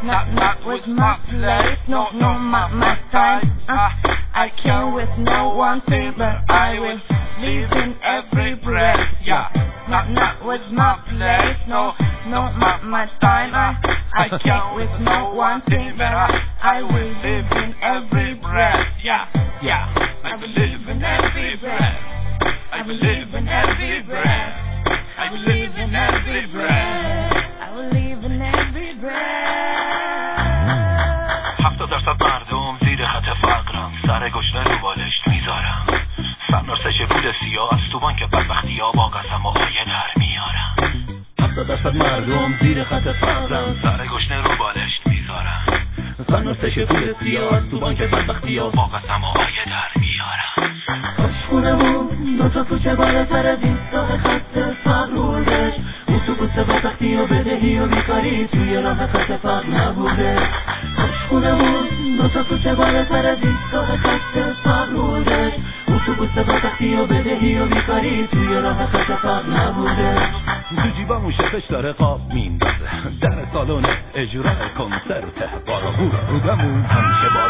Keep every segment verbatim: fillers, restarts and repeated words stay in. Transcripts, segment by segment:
Not, not with my place, no, no, my, my time. uh, I came with no one thing, but I will live in every breath. Yeah, not, not with my place, no, no, my, my time. uh, I came with no one thing, but I, I will live in every breath. Yeah, yeah, I will live in every breath. I will live in every breath. I will live in every breath. I will live in every breath. هفتاد درصد مردم زیر خط فقرم، سر گشنه رو بالشت میذارم، سرنرسش پول سیاه از تو بانک بدبختی ها با قسم و آیه در میارم. هفتاد درصد مردم زیر خط فقرم، سر گشنه رو بالشت میذارم، سرنرسش پول سیاه از تو بانک بدبختی ها با قسم و آیه در میارم. کاشکونمون دو تا کوچه بالاتر از ایستگاه خط فقر بردش، اتوبوس بدبختی و بدهی و بیکاری توی راه خط فقر نبوده. کاشکونمون دو تا کوچه بالاتر از ایستگاه خط فقر بردش، اتوبوس بدبختی و بدهی و بیکاری توی راه خط فقر نبوده. تو جیبمون شپش داره قاب میندازه، در سالن اجرا کنسرت بارا بورا رودمون همیشه باز.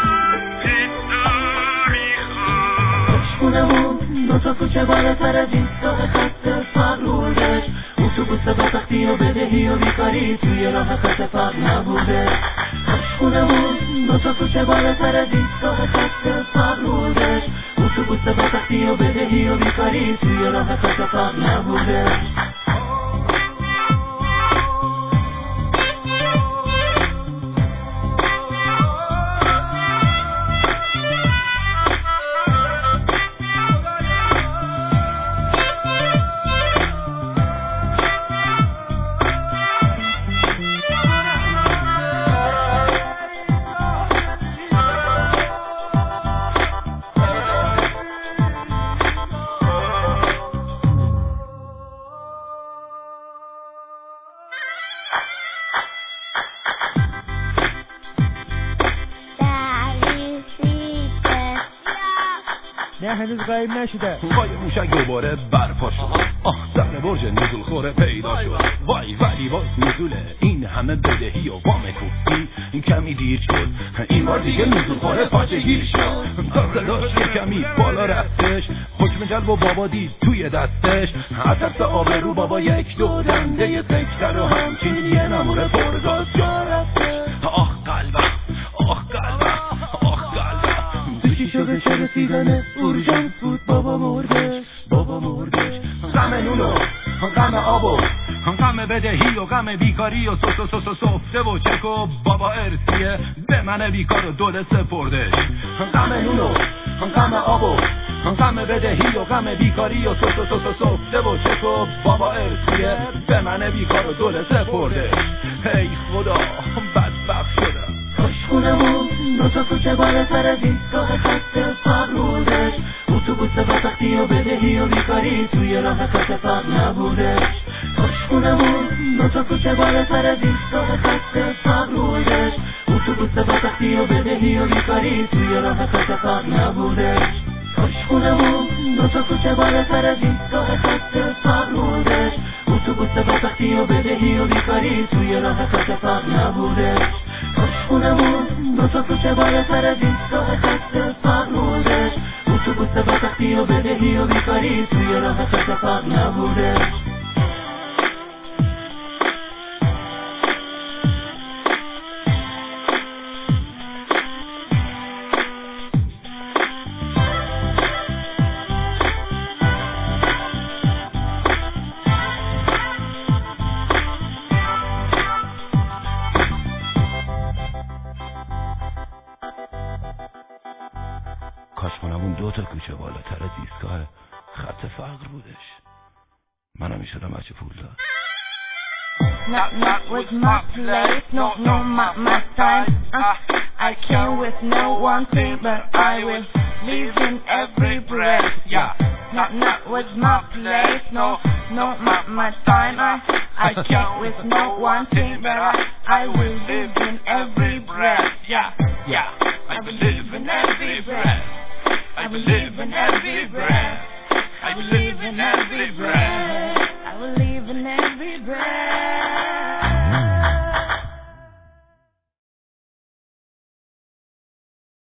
کاشکونمون دو تا کوچه بالاتر از ایستگاه خط فقر بردش، اتوبوس بدبختی و بدهی و بیکاری توی راه خط فقر نبوده. کاشکونمون دو تا کوچه بالاتر از ایستگاه خط فقر بردش، اتوبوس بدبختی و بدهی و بیکاری توی راه خط فقر نبوده. نه هنوز قایم نشده. وای موشک دوباره برپا شد، آه سر برج نزول خوره پیدا شد. وای ولی وای نزول این همه بدهی و وام کوفتی این کمی دیر شد، این بار دیگه نزول خوره پاچه گیر شد. تا صداش یه کمی بالا رفتش، حکم جلب و بابا دید توی دستش، از دست آبرو بابا یک دو دنده یه سکتر و همچین یه نموره پرگاز جا رفتش. آه قلبم آه قلبم آه قلبم دوشی شده چه رسیدن اورژانس بود، بابا مردش بابا مردش. غم نونو غم آبو غم بدهی و غم بیکاری و سو سو سو سفته و چک و بابا ارسیه به من بیکار و دوله سپردش. غم نونو غم آبو غم بدهی و غم بیکاری و سو سو سو سو سفته و چک و بابا ارسیه به من بیکار و دوله سپردش. ای خدا بدبخت شدم. کاشکونمون دو تا کوچه بالاتر از ایستگاه خط فقر بردش، اتوبوس بدبختی و بدهی و بیکاری توی راه خط فقر نبودش. کاشکونمون دو تا کوچه بالاتر از ایستگاه خط فقر بردش، اتوبوس بدبختی و بدهی و بیکاری توی راه خط فقر نبودش. کاشکونمون دو تا کوچه بالاتر از ایستگاه خط فقر بردش، اتوبوس بدبختی و بدهی و بیکاری توی راه خط فقر نبودش. کاشکونمون دو تا کوچه بالاتر از ایستگاه خط فقر بردش، اتوبوس بدبختی و بدهی و بیکاری توی راه خط فقر نبودش. کاشکونمون دو تا کوچه بالاتر از ایستگاه خط فقر بودش، منم میشدم بچه پول دار. Not, not with my place, no, no, my, my time. uh, I came with no one thing, but I will live in every breath. Yeah, not, not with my place, no, no, my, my time. I, I came with no one thing, but I, I will live in every breath. Yeah, yeah, I will live in every breath. I will live in every breath.